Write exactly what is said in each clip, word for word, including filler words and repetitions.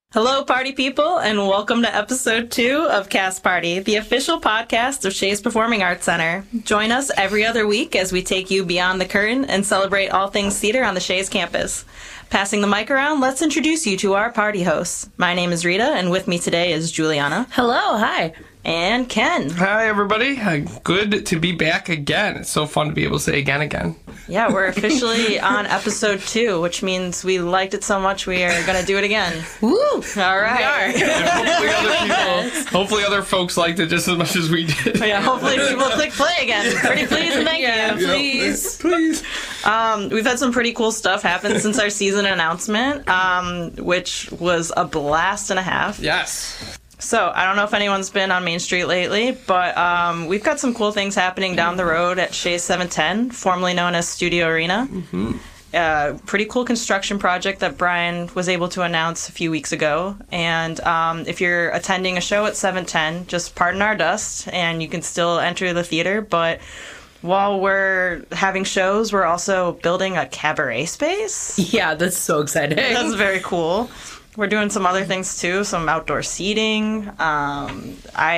Hello, party people, and welcome to episode two of Cast Party, the official podcast of Shays Performing Arts Center. Join us every other week as we take you beyond the curtain and celebrate all things theater on the Shays campus. Passing the mic around, let's introduce you to our party hosts. My name is Rita, and with me today is Juliana. Hello, hi. And Ken. Hi, everybody. Uh, good to be back again. It's so fun to be able to say again, again. Yeah, we're officially on episode two, which means we liked it so much we are going to do it again. Woo! All right. And hopefully other people, hopefully other folks liked it just as much as we did. Yeah, hopefully people click play again. Pretty please and thank Yeah, you. please. Please. Um, we've had some pretty cool stuff happen since our season announcement, um, which was a blast and a half. Yes. So, I don't know if anyone's been on Main Street lately, but um, we've got some cool things happening down the road at Shays seven ten, formerly known as Studio Arena. Mm-hmm. Uh, pretty cool construction project that Brian was able to announce a few weeks ago. And um, if you're attending a show at seven ten, just pardon our dust, and you can still enter the theater. But while we're having shows, we're also building a cabaret space. Yeah, that's so exciting. That's very cool. We're doing some other things too, some outdoor seating. Um,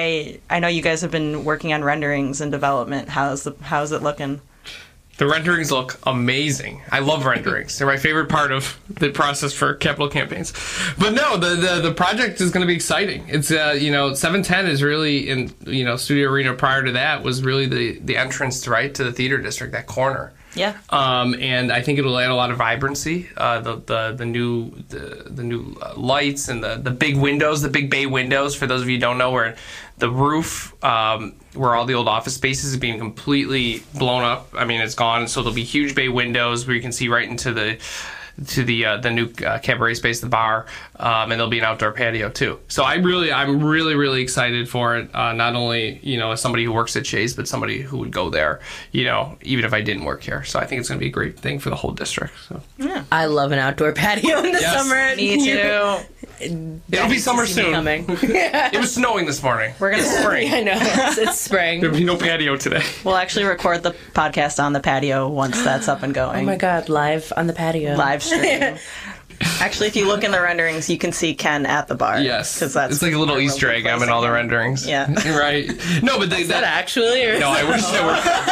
I I know you guys have been working on renderings and development. How's the how's it looking? The renderings look amazing. I love renderings. They're my favorite part of the process for capital campaigns. But no, the the, the project is going to be exciting. It's uh, you know, seven ten is really in you know Studio Arena. Prior to that was really the the entrance to, right to the theater district, that corner. Yeah. Um, and I think it'll add a lot of vibrancy. Uh, the, the the new the the new uh, lights and the, the big windows, the big bay windows. For those of you who don't know, where the roof, um, where all the old office spaces is being completely blown up. I mean, it's gone. So there'll be huge bay windows where you can see right into the to the uh, the new uh, cabaret space, the bar, um, and there'll be an outdoor patio too. So I really, I'm really, really excited for it. Uh, not only you know as somebody who works at Shays, but somebody who would go there, you know, even if I didn't work here. So I think it's going to be a great thing for the whole district. So Yeah. I love an outdoor patio in the Yes. summer. Me too. it'll be summer See me soon. coming. It was snowing this morning. We're gonna spring. I know. It's, it's spring. There'll be no patio today. We'll actually record the podcast on the patio once that's up and going. Oh my god, live on the patio. Live stream. Actually, if you look in the renderings, you can see Ken at the bar. Yes, because that's it's like a little where we'll Easter be egg. I'm in placing all the him. renderings. Yeah. Right. No, but they, Is that actually? Or No, I wish there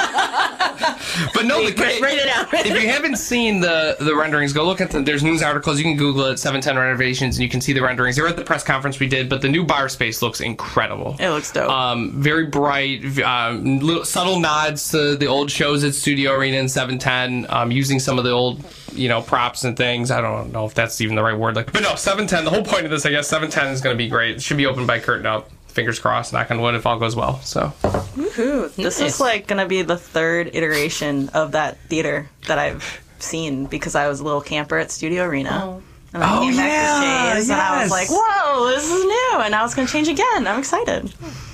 were. But no, the, Write it out. if you haven't seen the the renderings, go look at the. There's news articles. You can Google it, seven ten renovations, and you can see the renderings. They were at the press conference we did, but the new bar space looks incredible. It looks dope. Um, very bright, um, little, subtle nods to the old shows at Studio Arena in seven ten, um, using some of the old, you know, props and things. I don't know if that's even the right word. Like, but no, seven ten. The whole point of this, I guess, seven ten is going to be great. It should be open by curtain up. Fingers crossed, knock on wood, if all goes well. So, Woohoo. This Nice. is like going to be the third iteration of that theater that I've seen because I was a little camper at Studio Arena. And I Oh, came back yeah, to Shays, and I was yes. like, whoa, this is new. And now it's going to change again. I'm excited.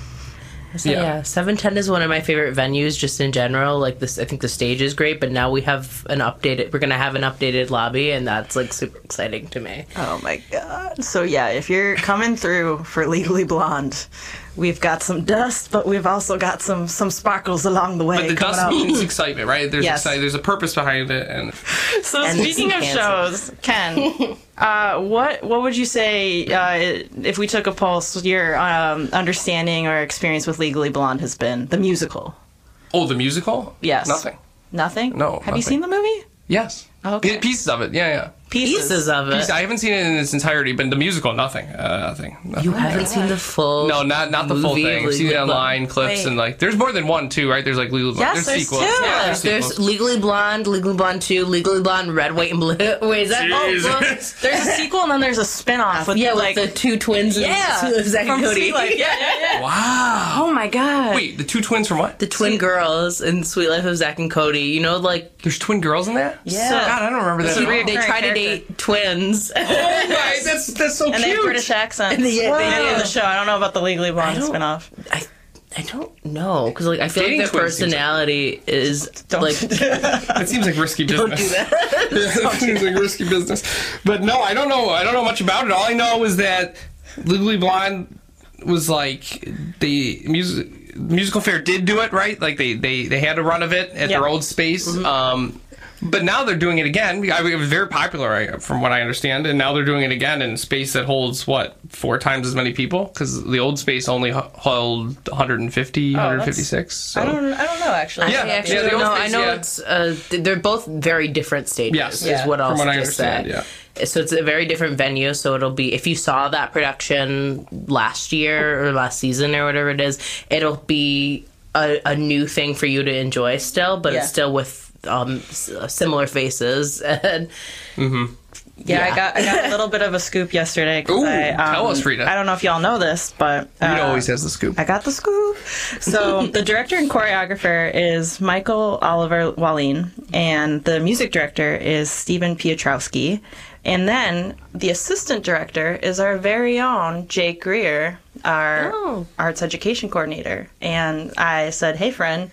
So, Yeah. yeah, seven ten is one of my favorite venues just in general. Like this, I think the stage is great, but now we have an updated. We're gonna have an updated lobby, and that's like super exciting to me. Oh my God. So, yeah, if you're coming through for Legally Blonde, we've got some dust, but we've also got some, some sparkles along the way. but the coming dust out. means excitement, right? There's Yes. excitement. There's a purpose behind it, and So And speaking of it's shows, Ken, uh, what what would you say uh, if we took a pulse? Your um, understanding or experience with Legally Blonde has been the musical. oh, the musical? Yes. Nothing. Nothing. No, Have you nothing. seen the movie? Yes. Oh, okay. P- Pieces of it. Yeah, yeah. Pieces of it. Pieces- I haven't seen it in its entirety, but the musical, nothing. Uh, nothing. nothing. You haven't seen the full? No, not not the full movie thing. of I've seen it Legally online, Blonde? clips, Wait. and like, there's more than one too, right? There's like Legally Blonde. Yes, there's, there's sequels. two. Yeah, There's, there's sequels. Legally Blonde, Legally Blonde two, Legally Blonde Red, White, and Blue. Wait, is that? Oh, well, Jesus. There's a sequel and then there's a spin-off with yeah, like with the two twins. yeah, and Zach from and Cody. Sweet Life. Yeah, yeah, yeah. Wow. Oh my God. Wait, the two twins from what? The twin girls in Sweet Life of Zach and Cody. You know, like There's twin girls in that? Yeah. God, I don't remember that. It's a at all. re- they Recurring try to character. date twins. Oh, right, that's that's so And they cute. have British accents. And they- they Wow. do. in the show. I don't know about the Legally Blonde I don't- spin-off. I I don't know because like I feel Dating like their twins seems like- personality is Don't like That seems like risky business. don't do that. Yeah, that seems like risky business. But no, I don't know. I don't know much about it. All I know is that Legally Blonde was like the music musical fair did do it right. Like they they they had a run of it at Yeah. their old space. Um, But now they're doing it again. I mean, it was very popular, I- from what I understand, and now they're doing it again in space that holds, what, four times as many people? Because the old space only h- held one hundred fifty, one hundred fifty-six. So. I don't. I don't know actually. Yeah. I actually Yeah, the don't old know. I space, know yeah. it's uh, th- they're both very different stages. Yes. is Yeah. what I'll From what I just understand, say. yeah. So it's a very different venue. So it'll be, if you saw that production last year or last season or whatever it is, it'll be a, a new thing for you to enjoy still, but Yeah. it's still with um, s- similar faces. And Yeah, Yeah. I got I got a little bit of a scoop yesterday. 'Cause Ooh, I, um, tell us, Rita. I don't know if y'all know this, but uh, Rita always has the scoop. I got the scoop. So the director and choreographer is Michael Oliver Wallin, and the music director is Stephen Piotrowski. And then the assistant director is our very own Jake Greer, our Oh. arts education coordinator. And I said, "Hey, friend,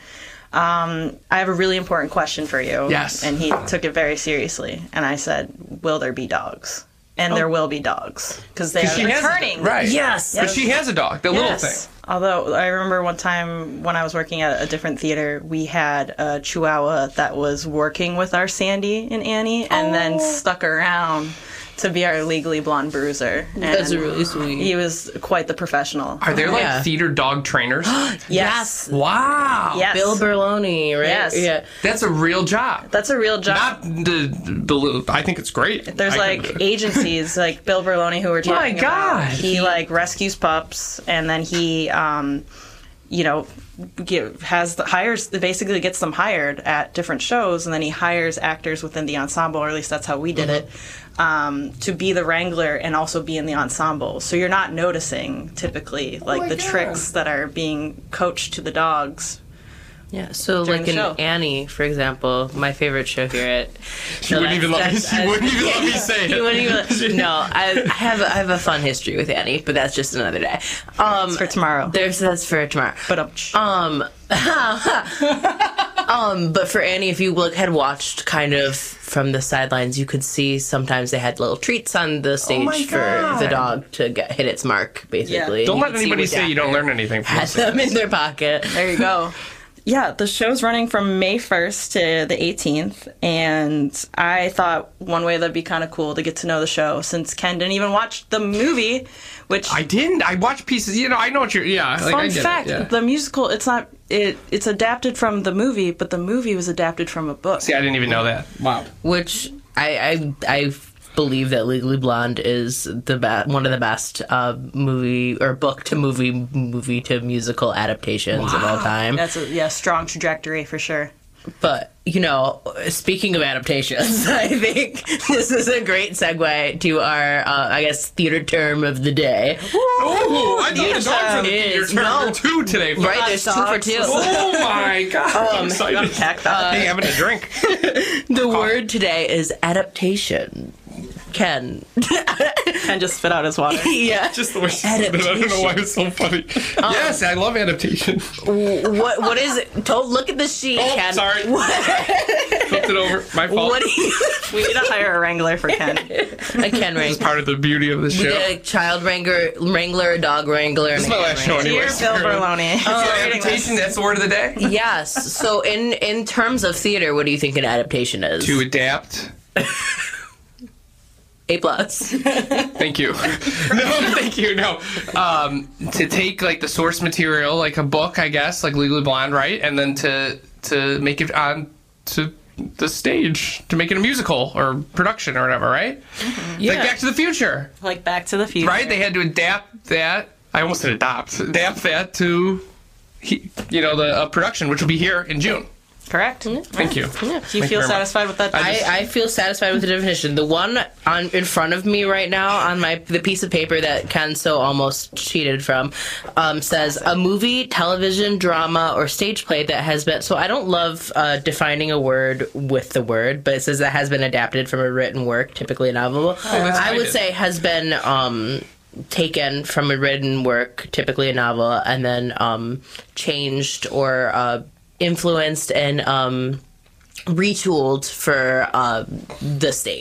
um, I have a really important question for you." Yes. And he took it very seriously. And I said, "Will there be dogs?" And there will be dogs because they 'Cause are she has a- returning. right. Yes. But she has a dog, the little Yes. thing. Although I remember one time when I was working at a different theater, we had a Chihuahua that was working with our Sandy and Annie, and then stuck around to be our Legally Blonde bruiser. And That's really sweet. He was quite the professional. Are there like Yeah. theater dog trainers? Yes. Wow. Yes. Bill Berloni, right? Yes. Yeah. That's a real job. That's a real job. Not the, the. I think it's great. There's I like could- agencies like Bill Berloni who we're talking God. about. He like rescues pups and then he, um, you know, get, has the, hires basically gets them hired at different shows and then he hires actors within the ensemble, or at least that's how we did it, um, to be the wrangler and also be in the ensemble. So you're not noticing typically like my the God. tricks that are being coached to the dogs. Yeah, so During like the in show. Annie, for example, my favorite show here at She wouldn't even let me. She wouldn't even let me say You it. wouldn't even. No, I, I have a, I have a fun history with Annie, but that's just another day. Um, It's for tomorrow. There's that's for tomorrow. But um, Um, um, but for Annie, if you look, had watched kind of from the sidelines, you could see sometimes they had little treats on the stage my for God. the dog to get hit its mark, basically. Yeah. Don't You let could see anybody which say you don't actor learn anything from had this. them in their pocket. there you go. Yeah, the show's running from May first to the eighteenth, and I thought one way that'd be kind of cool to get to know the show since Ken didn't even watch the movie, which I didn't. I watched pieces. You know, I know what you're. Yeah. Like, I fun get it, fact, yeah. the musical it's not it it's adapted from the movie, but the movie was adapted from a book. See, I didn't even know that. Wow. Which I I, I believe that Legally Blonde is the be- one of the best uh, movie or book to movie movie to musical adaptations of all time. That's a yeah, strong trajectory for sure. But you know, speaking of adaptations, I think this is a great segue to our uh, I guess theater term of the day. Oh, I thought the dogs were the is- theater term no. or two today. Right, there's two for dogs. two. Oh my God. I'm excited. Pack that. Hey, having a drink. The word today is adaptation. Ken. Ken just spit out his water. Yeah. Just the way she said it. I don't know why it's so funny. Yes, I love adaptation. What what is it? Don't look at the sheet, Oh, Ken. sorry. What, Flipped it over. My fault. what do you We need to hire a wrangler for Ken. a Ken wrangler? Part of the beauty of the We show. get a child wrangler, wrangler, a dog wrangler, and This a is my cat last show wrangler. anyway. Dear Bill Berloni. So adaptation, that's the word of the day? Yes. So in in terms of theater, what do you think an adaptation is? To adapt. A plus. Thank you. No, thank you. No. Um, to take like the source material, like a book, I guess, like Legally Blonde, right? And then to to make it on to the stage, to make it a musical or production or whatever, right? Yeah. Like Back to the Future, Like Back to the Future. right? They had to adapt that. I almost said adopt. Adapt that to, he- you know, the uh, production, which will be here in June. Correct. Do Thank you. you Thank feel you very much. satisfied with that? I, I feel satisfied with the definition. The one on in front of me right now on my the piece of paper that Ken so almost cheated from um, says a movie, television, drama, or stage play that has been. So I don't love uh, defining a word with the word, but it says that has been adapted from a written work, typically a novel. that's I would nice. say has been. Um, taken from a written work, typically a novel, and then um, changed or uh, influenced and um, retooled for uh, the stage.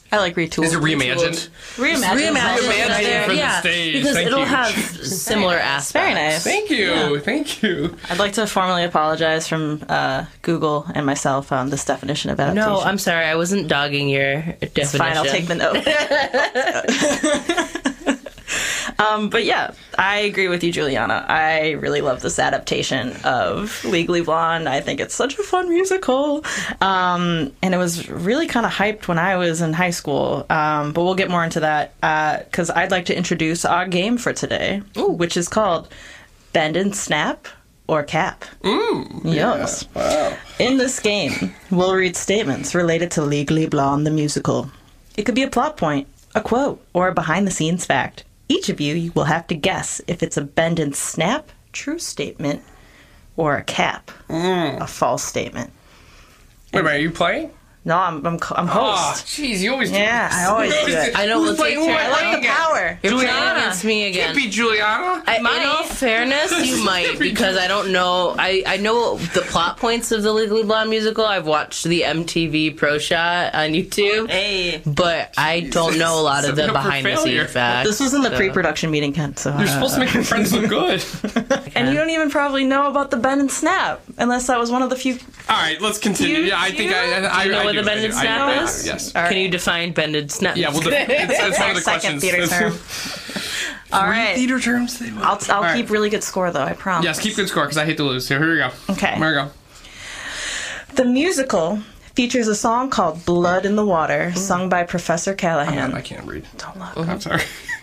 I like retooled. Is it reimagined? Reimagined. Reimagined for the yeah, stage. because Thank it'll you. have similar aspects. Very nice. Thank you. Thank you. I'd like to formally apologize from uh, Google and myself on this definition of adaptation. No, I'm sorry. I wasn't dogging your definition. It's fine. I'll take the note. Um, but yeah, I agree with you, Juliana. I really love this adaptation of Legally Blonde. I think it's such a fun musical. Um, and it was really kind of hyped when I was in high school. Um, but we'll get more into that because uh, I'd like to introduce our game for today, Ooh. which is called Bend and Snap or Cap. Mm, yes. Yeah. Wow. In this game, we'll read statements related to Legally Blonde, the musical. It could be a plot point, a quote, or a behind-the-scenes fact. Each of you will have to guess if it's a bend and snap, true statement, or a cap, Mm. a false statement. Wait, wait, are you playing? No, I'm I'm, I'm Oh, host. jeez, you always do Yeah, I always do it. I know. Who's We'll playing? take Who am I turns. I playing like the against? power. You're playing Juliana. against me again. Can't be Juliana. I, in Money. all fairness, you might, because I don't know. I, I know the plot points of the Legally Blonde musical. I've watched the M T V Pro Shot on YouTube, Hey, but I don't know a lot of the Setting up for behind the failure. scenes facts. this was in the so. pre-production meeting, Kent. So, You're uh, supposed to make your friends look good. and you don't even probably know about the bend and snap, unless that was one of the few. All right, let's continue. You- Yeah, I think I, I, I, Do you know I what do, the bend I and do, I snap do, I do, is? Yes. All right. Can you define bended snap? Yeah, well, the, it's, it's one of the Second questions. theater term. All right, Theater terms. They I'll I'll All right. keep really good score though. I promise. Yes, keep good score because I hate to lose. So here we go. Okay. Here we go. The musical features a song called "Blood in the Water," sung by Professor Callahan. I can't read. Don't look. I'm sorry.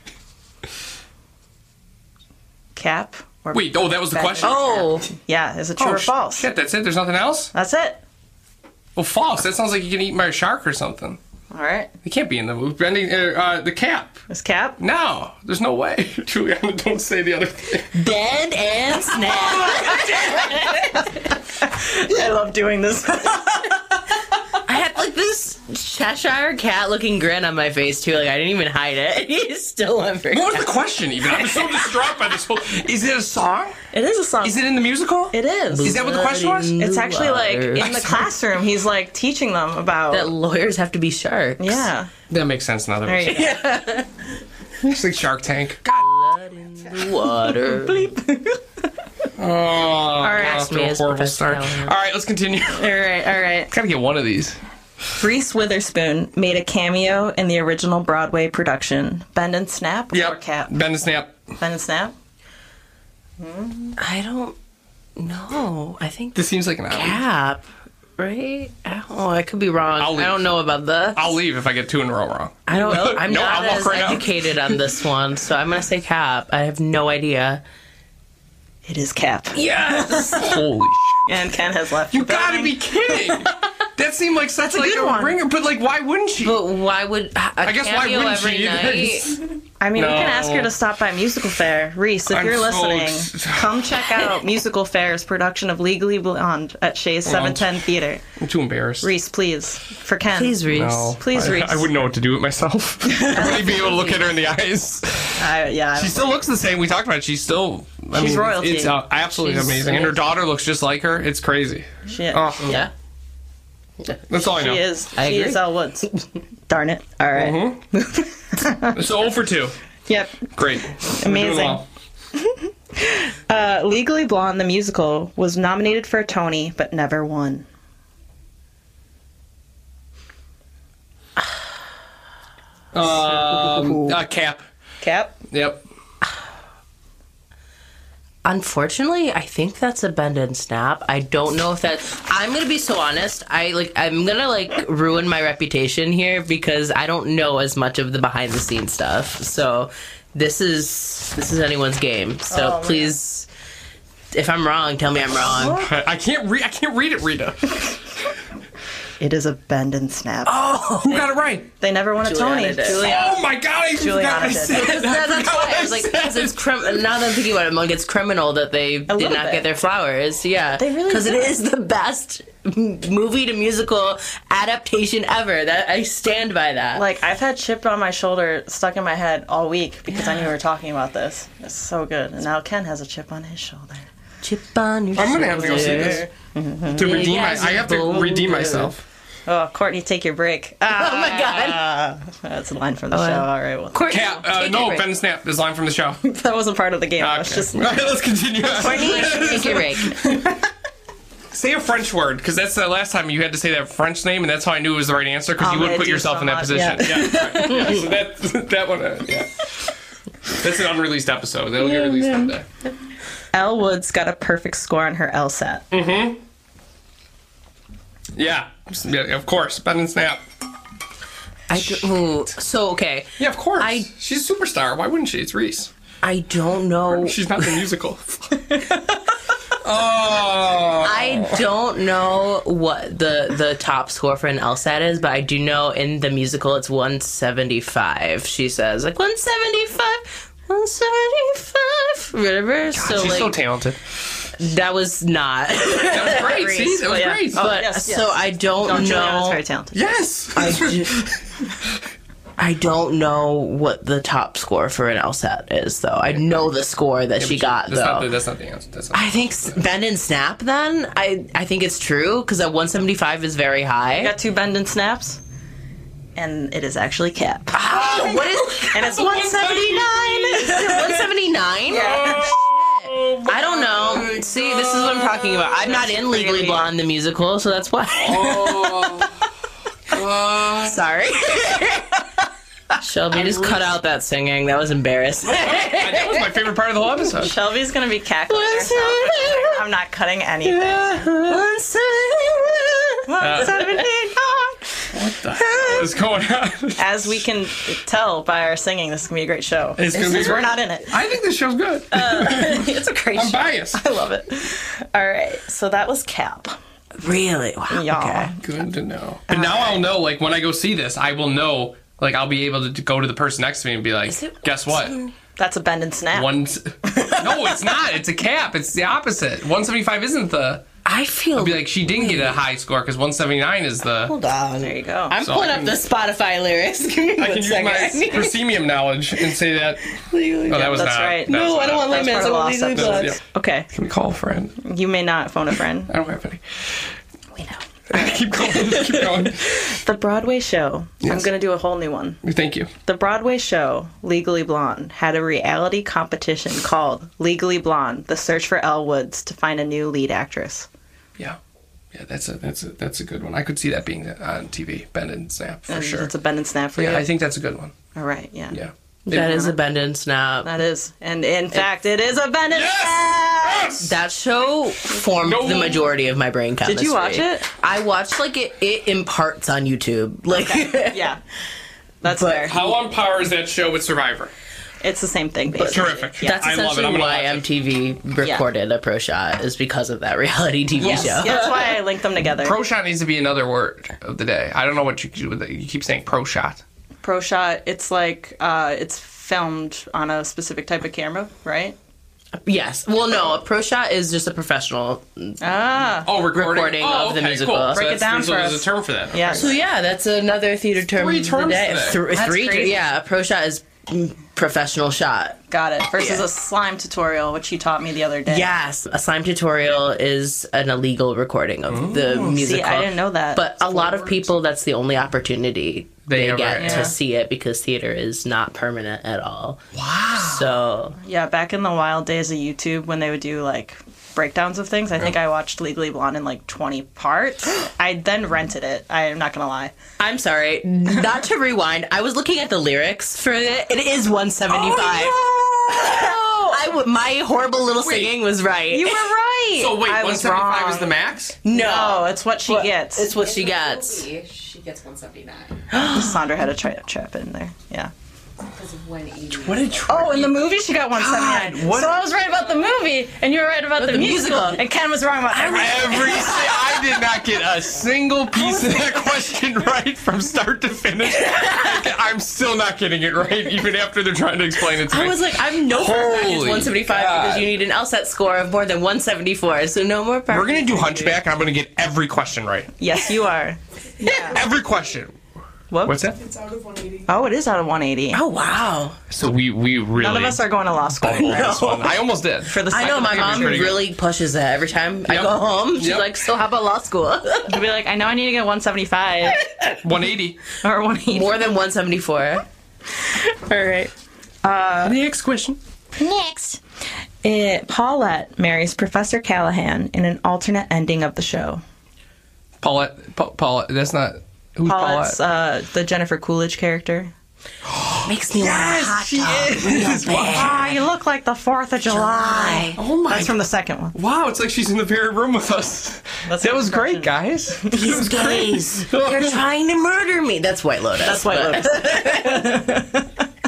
Cap or Wait, oh, that was the bend question? and Oh, snap. Yeah, is it true Oh, or sh- false? Shit, that's it? There's nothing else? That's it. Well, false. That sounds like you can eat my shark or something. All right. It can't be in the movie. Bending, uh, uh, the cap. Is Cap? No, there's no way. Juliana, don't say the other thing. bend and snap. I love doing this. I had like this Cheshire cat looking grin on my face too. Like I didn't even hide it. He's still on for What was the question even? I was so distraught by this whole... Is it a song? It is a song. Is it in the musical? It is. Is that what the question was? It's actually like Water. in the classroom. He's like teaching them about. that lawyers have to be sharks? Yeah. That makes sense now. That There makes you sense. go. It's like Shark Tank. God. Blood in the water. Oh, all right. Off Ask to me a as horrible Professor start. Callahan. All right, let's continue. All right. All right. Gotta get one of these. Reese Witherspoon made a cameo in the original Broadway production Bend and Snap or Yep. Cap? Bend and snap. Bend and Snap? I don't know. I think This seems like an alley. Cap, right? Oh, I could be wrong. I'll leave. I don't know about the. I'll leave if I get two in a row wrong. I don't know. I'm No, not I'll walk as right out. educated on this one, so I'm gonna say Cap. I have no idea. It is Cap. Yes. Holy sh! And Ken has left. You the gotta building. be kidding! That seemed like such a like good a one. ringer, but like, why wouldn't she? But why would a I guess why cameo wouldn't every she? night? I mean, we No. can ask her to stop by Musical Fair. Reese, if I'm you're so listening, ex- come check out Musical Fair's production of Legally Blonde at Shays seven ten Theater. I'm too embarrassed. Reese, please. For Ken. Please, Reese. No, Please, I, Reese. I wouldn't know what to do with myself. I wouldn't even be able to look at her in the eyes. I, yeah. I She don't- still looks the same. We talked about it. She's still. I She's mean, royalty. It's uh, absolutely She's amazing, and her amazing. daughter looks just like her. It's crazy. she, Oh, Yeah. that's all I know. she is. I she agree. is Elle Woods. Darn it. All right. So zero for two. Yep. Great. We're doing Amazing. well. Uh, Legally Blonde, the musical, was nominated for a Tony, but never won. Um, uh, Cap. Cap? Yep. Unfortunately, I think that's a bend and snap. I don't know if that. I'm gonna be so honest. I like. I'm gonna like ruin my reputation here because I don't know as much of the behind the scenes stuff. So this is this is anyone's game. So Oh, man. please, if I'm wrong, tell me I'm wrong. I, I can't read. I can't read it, Rita. It is a bend and snap. Who got it right? They never won a Juliana Tony. did. Juliana. Oh my god! I even Juliana forgot what I did. said. Because that- that's why I was like, because it's crim- now that I'm thinking about it, I'm like, it's criminal that they did little not bit. get their flowers. Yeah, They really because it did. is the best m- movie to musical adaptation ever. That I stand by that. Like, I've had chip on my shoulder stuck in my head all week because I knew we were talking about this. It's so good. And now Ken has a chip on his shoulder. chip on your I'm gonna have to go see shoulder. this to redeem. My, I have to Big redeem ass myself. Oh, Courtney, take your break. Ah, Oh my god. that's a line from the Oh, show. yeah. All right, well, Courtney, Cap, uh, take no, your break. Ben and Snap is line from the show. that wasn't part of the game. I was Okay. just All right, let's continue. Courtney, take your break. Say a French word, because that's the last time you had to say that French name, and that's how I knew it was the right answer, because Oh, you would man, put do yourself so in that much. position. Yeah. Yeah. right. So that, that one, uh, yeah. That's an unreleased episode. That'll get released one day. Elle Woods got a perfect score on her LSAT. Mm. Yeah. Yeah, of course. Ben and Snap. I do, ooh, so okay. Yeah, of course. I- She's a superstar. Why wouldn't she? It's Reese. I don't know. She's not the musical. Oh. I don't know what the the top score for an LSAT is, but I do know in the musical it's one seventy-five. She says like one seventy-five, one seventy-five, whatever. so She's like so talented. that was not. That was great. See, that was yeah. great. Oh, but yes, yes. so I don't No, Juliana know. was very talented. Yes. I, ju- I don't know what the top score for an LSAT is, though. I know the score that she got, that's though. Not the, that's not the answer. That's not I think s- Bend and Snap. Then I I think it's true because that one seventy-five is very You high. got two bend and snaps, and it is actually Cap. Ah, what is? And it's one seventy-nine. one seventy-nine? I don't know. See, this is what I'm talking about. I'm not in Legally Blonde, the musical, so that's why. Uh, Sorry. Shelby, just cut out that singing. That was embarrassing. that was my favorite part of the whole episode. Shelby's gonna be cackling herself. I'm not cutting anything. one seventy-one, one seventy-nine. What the hell is going on? As we can tell by our singing, this is gonna be a great show. It's gonna be Because we're great. not in it. I think this show's good. It's a great I'm show. biased. I love it. All right, so that was Cap. Really? Wow. Y'all. Okay. Good to know. But now I'll know, like, when I go see this, I will know, like, I'll be able to go to the person next to me and be like, it- guess what? That's a bend and snap. One. No, it's not. It's a cap. It's the opposite. one seventy-five isn't the. I feel. I'll be like, she didn't get a high score because one seventy-nine is the. Hold on. There you go. I'm So pulling I up can- the Spotify lyrics. Give me I one can use second. my I need- proscenium knowledge and say that. Oh, that was that's not. right. that No, was I don't not- want That's limits. I part want of the legally lost blonde. episode. Okay, Can we call a friend? you may not phone a friend. I don't have any. We know. keep going. Keep going. The Broadway show. I'm Yes. gonna do a whole new one. Thank you. The Broadway show, Legally Blonde, had a reality competition called Legally Blonde: The Search for Elle Woods to find a new lead actress. Yeah. Yeah, that's a that's a that's a good one. I could see that being on T V. Bend and Snap for And sure. It's a bend and snap for Yeah, you. I think that's a good one. All right, yeah. Yeah. That is a bend and snap. That is, and in fact, it is a bend and Yes! snap. Yes! That show formed No. the majority of my brain chemistry. you watch it? I watched like it. It imparts on YouTube. Like, Yeah, that's But fair. How on par is that show with Survivor? It's the same thing, basically. Terrific. Yeah. that's I love it. essentially I'm gonna why watch it. M T V recorded a pro shot is because of that reality T V Yes, show. yeah, that's why I linked them together. Pro shot needs to be another word of the day. I don't know what you do with it. You keep saying pro shot. Pro shot. It's like uh, it's filmed on a specific type of camera, right? Yes. Well, no, a pro shot is just a professional. Ah, Oh, recording, Recording oh, of the okay, musical. Cool. So Break it that's- down so for there's us. a term for that. yes. So yeah, that's another theater term Three of the terms day. today. Th- That's three. crazy. Yeah, a pro shot is mm, professional shot. Got it. Versus Yeah. a slime tutorial, which you taught me the other day. Yes, a slime tutorial is an illegal recording of the musical. See, I didn't know that. But a lot of people, that's the only opportunity They they, ever- get yeah. to see it because theater is not permanent at all. Wow. So, Yeah, back in the wild days of YouTube when they would do like breakdowns of things, I think I watched Legally Blonde in like twenty parts. I then rented it. I am not gonna lie. I'm sorry, not to rewind. I was looking at the lyrics for it. It is one seventy-five. I w- my horrible little singing was right. You were right. So wait, I one was seventy-five wrong. is the max? No, it's what she gets. It's what she gets. She gets one seventy-nine Sandra had to try to trap it in there. Yeah. because of one eighty. What did Oh, in the movie she got one seventy-nine. what- So I was right about the movie, and you were right about the, the musical, musical. and Ken was wrong about everything. Every si- I did not get a single piece of that question right from start to finish. Like, I'm still not getting it right, even after they're trying to explain it to me. I was like, I'm no for a fact it's Holy one seventy-five God. because you need an LSAT score of more than one seventy-four. So no more. We're gonna do Hunchback, and I'm gonna get every question right. Yes, you are. Every question. Whoops. What's that? It's out of one eighty. Oh, it is out of one eighty. Oh wow! So we we really. None of us are going to law school. This one. I almost did. For the I know second my think it was mom pretty good. really pushes that every time I Yep. go home. She's Yep. like, "So how about law school?" You'll be like, I know I need to get one seventy-five one eighty. or one eighty. More than one seventy-four. All right. Next question. Next. It, Paulette marries Professor Callahan in an alternate ending of the show. Paulette. Pa- Paulette. That's not. Who's Paulette's Paulette? uh, the Jennifer Coolidge character. Makes me want a hot dog. Ah, you look like the Fourth of July. Oh my. That's from the second one. Wow, it's like she's in the very room with us. That's that her was great, impression. guys. These guys, they're trying to murder me. That's White Lotus. That's White but- Lotus.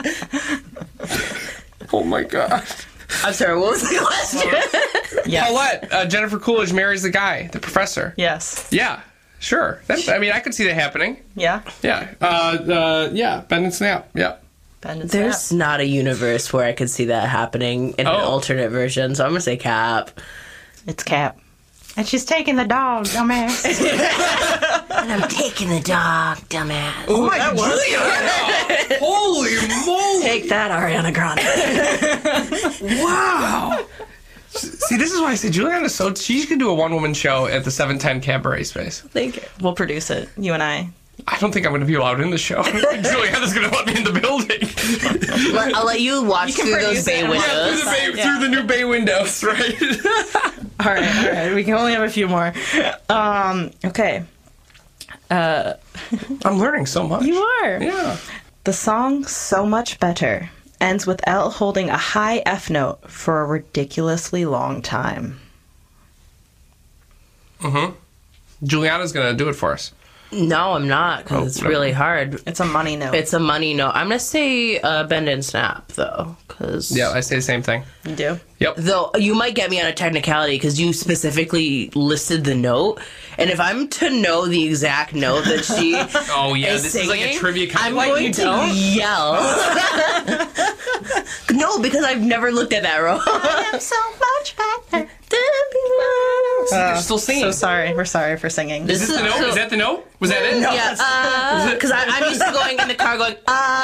Oh my god. I'm sorry. What was the question? Yes. Paulette, uh, Jennifer Coolidge marries the guy, the professor. Yes. Yeah, sure. That, I mean, I could see that happening. Yeah. Yeah. Uh, uh, yeah. Bend and snap. Yeah. Ben and There's Snap. not a universe where I could see that happening in an Oh. alternate version, so I'm gonna say Cap. It's Cap. And she's taking the dog, dumbass. And I'm taking the dog, dumbass. Oh my god. Holy moly. Take that, Ariana Grande. Wow. See, this is why I say Juliana's so. She could do a one-woman show at the seven ten Cabaret Space. Thank you. We'll produce it, you and I. I don't think I'm going to be allowed in the show. Juliana's going to let me in the building. Let- I'll let you watch You can through those produce bay it. windows. Yeah, through the, bay, Yeah. through the new bay windows, right? All right, all right. We can only have a few more. Um, okay. I'm learning so much. You are. Yeah. The song So Much Better ends with Elle holding a high F note for a ridiculously long time. Juliana's going to do it for us. No, I'm not, because Oh, it's no. really hard. It's a money note. It's a money note. I'm gonna say uh, Bend and Snap though, because Yeah, I say the same thing. You do? Yep. though you might get me on a technicality because you specifically listed the note, and if I'm to know the exact note that she Oh, yeah. is This singing, is like a trivia kind I'm of like going you to don't? yell. No, because I've never looked at that row. I'm so much better. You're still singing. So sorry. We're sorry for singing. This Is this the note? so- Is that the note? Was that it? Yeah, because I'm used to going in the car going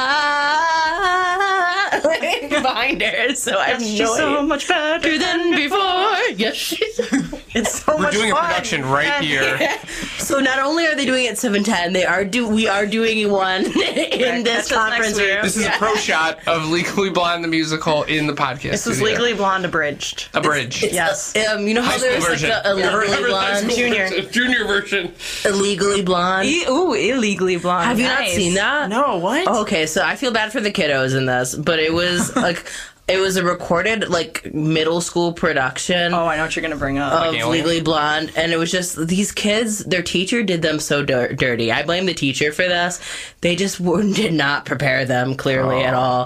ah behind her, so I have She's no so idea. much better. Than before. Yes, she's. It's so We're much doing a fun. production right here. So not only are they doing it seven ten, they are do we are doing one in Catch this us next conference week. room. This is a pro shot of Legally Blonde the musical in the podcast. This is studio. Legally Blonde abridged. abridged. Yes. Um, you know how High school there's like version. the illegally Remember the high blonde, school Junior. version? Junior version. illegally blonde. E- Ooh, illegally blonde. Have you not Nice. seen that? No, what? Okay, so I feel bad for the kiddos in this, but it was like it was a recorded like middle school production. Oh, I know what you're gonna bring up. Of Alien? Legally Blonde, and it was just these kids. Their teacher did them so dir- dirty. I blame the teacher for this. They just were, did not prepare them clearly at all,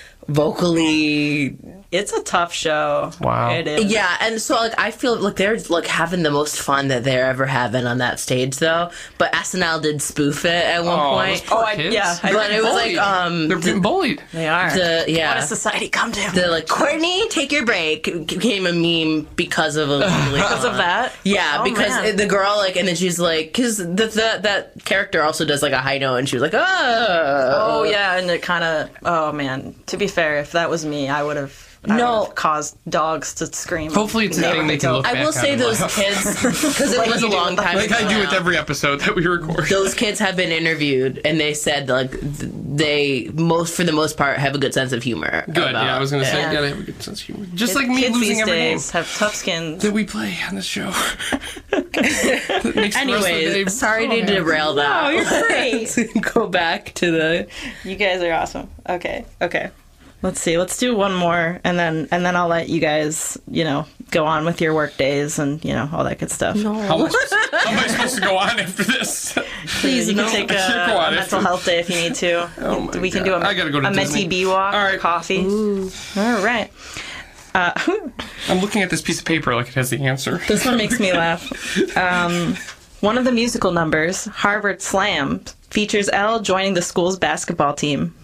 vocally. It's a tough show. Wow. It is. Yeah, and so like I feel like they're like having the most fun that they're ever having on that stage, though. But S N L did spoof it at one Oh, those point. poor Oh, I- kids. yeah, I- But it was Bullied. like um They're being bullied. They are. the yeah. What does society come to? the like Courtney, take your break became a meme because of a Because of that? Yeah, Oh, because man. it- the girl like, and then she's like, because the, the that character also does like a high note, and she was like, oh, Oh yeah, and it kind of. Oh man. To be fair, if that was me, I would have. I No. would have caused dogs to scream. Hopefully it's a thing they can look I back will on say and those laugh. kids, because it was a long time Like ago I do with now. every episode that we record. Those kids have been interviewed, and they said like th- they most for the most part have a good sense of humor. Good, about yeah, I was going to say, it. yeah, they have a good sense of humor. Just like me Kids losing these every game days have tough skins. that we play on this show. That makes the rest of the day- Anyways, sorry to derail that. No, you're great. Let's go back to the. You guys are awesome. Okay, okay. Let's see. Let's do one more, and then and then I'll let you guys, you know, go on with your work days and you know all that good stuff. How am, I supposed, how am I supposed to go on after this? Please, you no. can take a, I can't go a on mental after- health day if you need to. Oh my we can God. do a, I gotta go to a Disney. mentee bee walk, All right. coffee. All right. Uh, I'm looking at this piece of paper like it has the answer. this one makes me laugh. Um, one of the musical numbers, Harvard Slam, features Elle joining the school's basketball team.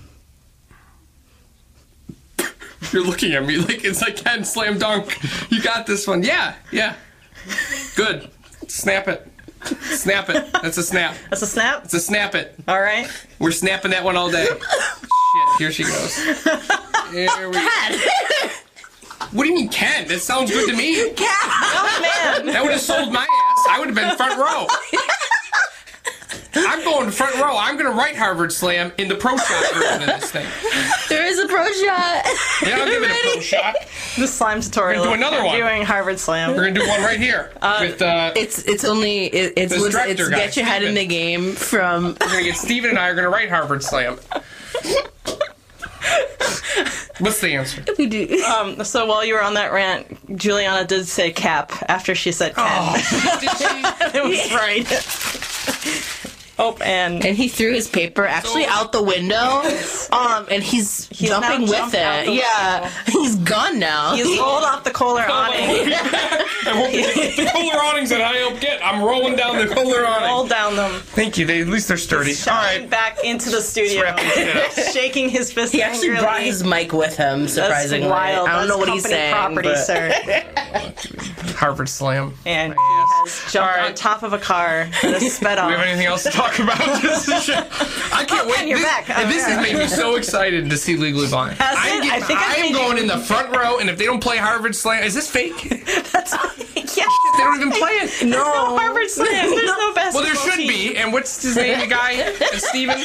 You're looking at me like it's like Ken Slam Dunk. You got this one. Yeah, yeah. Good. Snap it. Snap it. That's a snap. That's a snap? It's a snap it. All right. We're snapping that one all day. Shit, here she goes. Here we go. What do you mean, Ken? That sounds good to me. Oh, man. That would have sold my ass. I would have been front row. I'm going front row. I'm going to write Harvard Slam in the pro shot version of this thing. There is a pro shot. Yeah, I'll give it a pro shot. The slime tutorial. We're gonna do another one. Doing Harvard Slam. We're going to do one right here. Uh, with, uh, It's it's only it, it's This it's, director it's guy, get your head in Steven. the game from. we're going to get Steven and I are going to write Harvard Slam. What's the answer? We do. Um, so while you were on that rant, Juliana did say cap after she said Ken. Oh, did she? It was right. Oh, and And he threw his paper actually So- out the window, um, and he's, He's jumping now with jumped out it. the Yeah, he's gone now. he's rolled off the Kohler awning, I won't be, the Kohler awnings that I help get. I'm rolling down the Kohler awning. rolled down them, Thank you. They, at least they're sturdy. All shouting right. back into the studio, wrap this shit up. shaking his fist He actually angrily. brought his mic with him. That's Surprisingly, wild. I don't That's know what he's company saying. property, but- sir. Harvard Slam. And he has jumped All right. on top of a car and has sped Do we have off. anything else to talk about? This is shit. I can't Oh, wait. Ken, you're this, back. and this Oh, has made me so excited to see Legally Blonde. Has I'm, it? getting, I think I I'm made going you- in the front row, and if they don't play Harvard Slam, is this fake? That's yeah. They don't even play it. No, no Harvard Slam. There's no basketball Well, there should team. be. And what's his name? The guy, uh, Steven.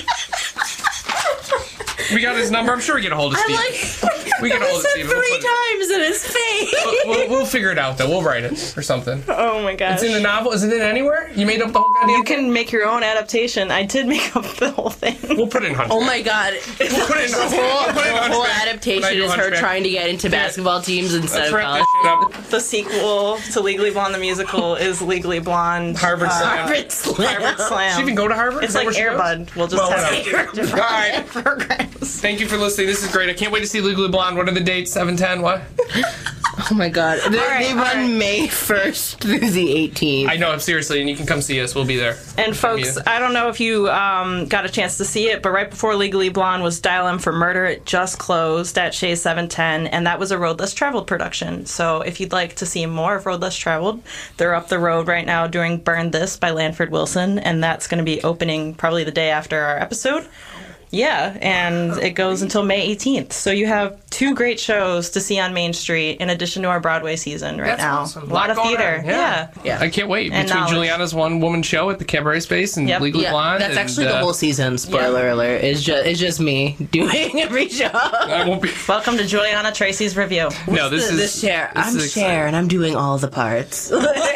We got his number. I'm sure we get a hold of I Steven. like. We get a That hold was of said Steven. We'll three put it- times in his face. We'll, we'll figure it out though. We'll write it or something. Oh my gosh. It's in the novel. Is it in anywhere? You made up the whole goddamn You thing? can make your own adaptation. I did make up the whole thing. We'll put it in Hunchback. Oh my god. We'll put it in The Hunchback. whole, We'll put it in the whole Hunchback. adaptation When I do is her Hunchback. trying to get into basketball teams instead Let's of wrap college. that shit up. The sequel to Legally Blonde the musical is Legally Blonde Harvard Slam. Harvard Slam. Harvard Slam. Does she even go to Harvard? It's Is that like where she Air goes? Bud. We'll just Well, have whatever. different All right. programs. Thank you for listening. This is great. I can't wait to see Legally Blonde. What are the dates? seven ten What? Oh my god. They, right, they all run right. May first through the eighteenth. I know, seriously, and you can come see us. We'll be there. And folks, I don't know if you um, got a chance to see it, but right before Legally Blonde was Dial M for Murder. It just closed at Shea seven ten, and that was a Road Less Traveled production. So if you'd like to see more of Road Less Traveled, they're up the road right now doing Burn This by Lanford Wilson, and that's going to be opening probably the day after our episode. Yeah, and it goes until May eighteenth. So you have two great shows to see on Main Street in addition to our Broadway season right That's now. awesome. A lot of going theater. on. Yeah. Yeah. I can't wait. And Between knowledge. Juliana's one-woman show at the Cabaret Space and Yep. Legally Yeah, Blonde. that's and, actually uh, the whole season. Spoiler alert. It's just it's just me doing every show. I won't be. Welcome to Juliana Tracy's review. No, this the, is this chair. this I'm is Cher, exciting. and I'm doing all the parts.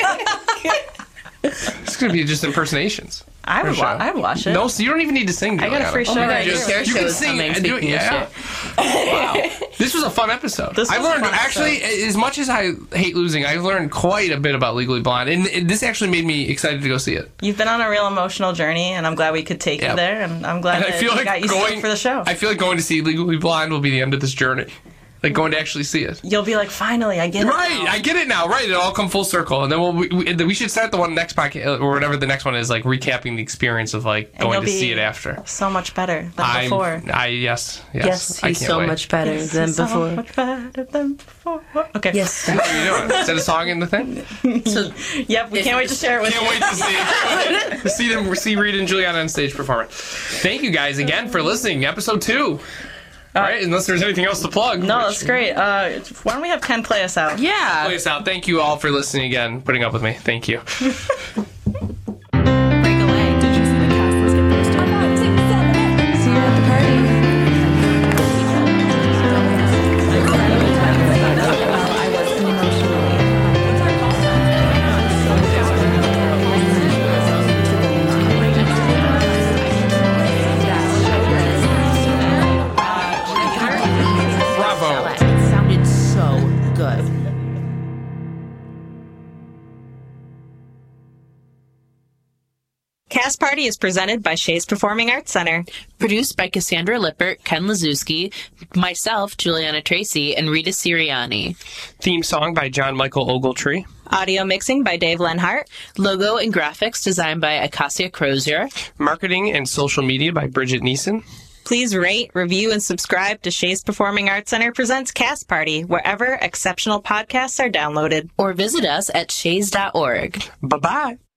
It's gonna be just impersonations. I would, For wa- sure. I would watch it. No, so you don't even need to sing. I got a Juliana. free show Oh my right God, here. Cher You can show's sing coming. and do it, Speaking of yeah. shit. Wow. This was a fun episode. This I was a learned, fun actually, as much as I hate losing, I learned quite a bit about Legally Blonde. And, and this actually made me excited to go see it. You've been on a real emotional journey, and I'm glad we could take Yep. you there, and I'm glad And I that feel we like got you going stoked for the show. I feel like going to see Legally Blonde will be the end of this journey. Like going to actually see it. You'll be like, finally, I get it. Right, now. I get it now. Right, it'll all come full circle, and then we'll, we, we, we should start the one next podcast or whatever the next one is, like recapping the experience of like And going you'll to be see it after. So much better than I, before. I yes, yes. Yes, I he's can't so wait. much better than so before. much better than before. Okay. Yes. What are you doing? Is that a song in the thing? So Yep, we can't wait to share it with Can't you. wait to see see them see Reed and Juliana on stage performing. Thank you guys again for listening. Episode two. All right, unless there's anything else to plug. No, that's great. Uh, why don't we have Ken play us out? yeah. Play us out. Thank you all for listening again, putting up with me. Thank you. Break away. Did you see the cast list get posted? Five, six, seven, eight. See you at the party. I was emotionally. Bravo. It sounded so good. Cast Party is presented by Shays Performing Arts Center. Produced by Cassandra Lippert, Ken Lazowski, myself, Juliana Tracy, and Rita Sirianni. Theme song by John Michael Ogletree. Audio mixing by Dave Lenhart. Logo and graphics designed by Acacia Crozier. Marketing and social media by Bridget Neeson. Please rate, review, and subscribe to Shays Performing Arts Center Presents Cast Party, wherever exceptional podcasts are downloaded. Or visit us at shays dot org. Bye-bye.